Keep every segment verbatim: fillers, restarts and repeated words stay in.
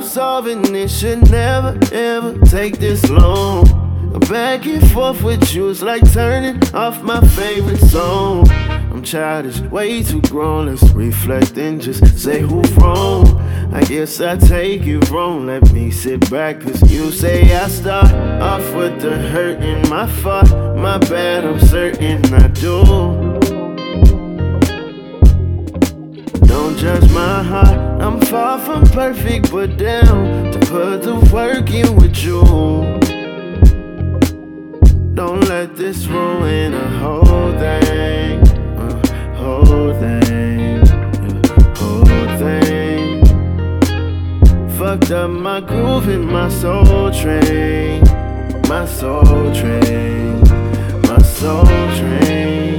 solving. It should never, ever take this long. Back and forth with you is like turning off my favorite song. I'm childish, way too grown. Let's reflect and just say who's wrong. I guess I take it wrong. Let me sit back, cause you say I start off with the hurt and my fault. My bad, I'm certain I do. Don't judge my heart, I'm far from perfect, but down to put the work in with you. Don't let this ruin the whole thing, uh, whole thing, yeah, whole thing. Fucked up my groove and my soul train, my soul train, my soul train.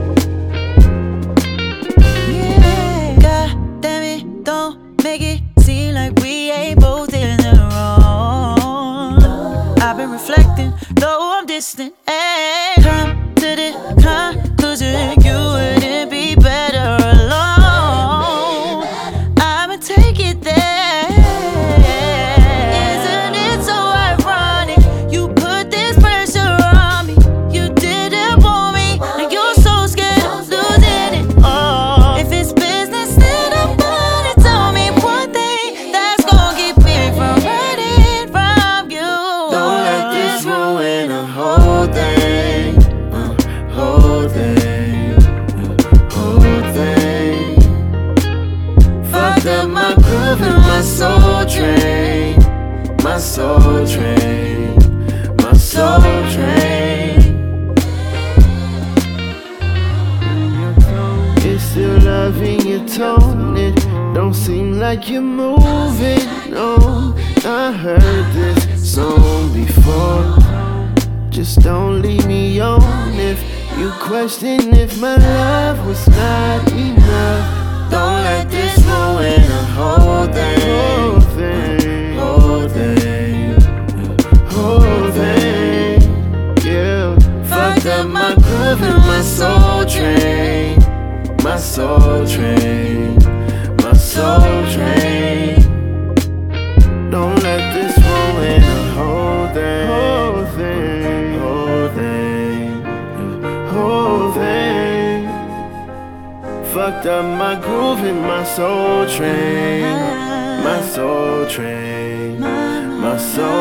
Yeah, God damn it, don't make it seem like we ain't both in the wrong. I've been reflecting, though I'm distant, and come to the conclusion you wouldn't be better alone. I'ma take it there. Isn't it so ironic? You put this pressure on me. You didn't want me, and you're so scared of losing it all. If it's business, then I'm gonna tell me one thing that's gonna keep me from running from you. Don't let this ruin the whole thing, uh, whole thing, uh, whole thing. Fucked up my groove and my soul train, my soul train, my soul train. It's still love in your tone. It don't seem like you're moving on. I heard this song before. Just don't leave me on if you question if my love was not enough. Don't let this ruin the whole thing, whole thing, whole thing, whole thing. Yeah, fucked up my groove and my soul train, my soul train, my soul train. Don't let this ruin the whole thing, whole thing, whole thing, whole thing. Fucked up my groove and my soul train, my soul train, my soul